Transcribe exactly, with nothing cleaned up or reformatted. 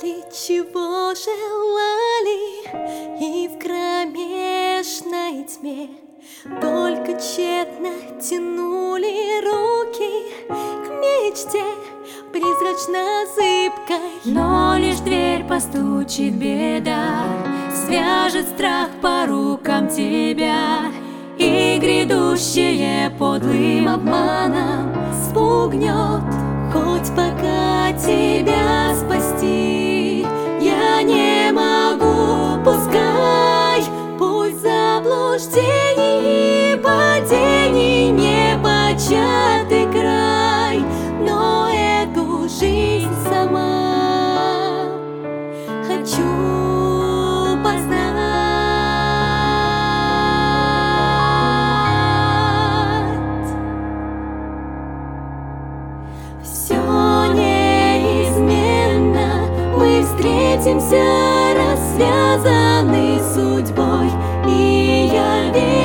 знали, чего желали, и в кромешной тьме только тщетно тянули руки к мечте призрачно-зыбкой. Но лишь дверь постучит беда, свяжет страх по рукам тебя, и грядущее подлым обманом спугнет. Хоть пока тебя спасти я не могу, пускай пусть заблуждений и падений непочатый край, но эту жизнь сама хочу познать. Все неизменно, мы встретимся, рассвязаны судьбой, и я верю.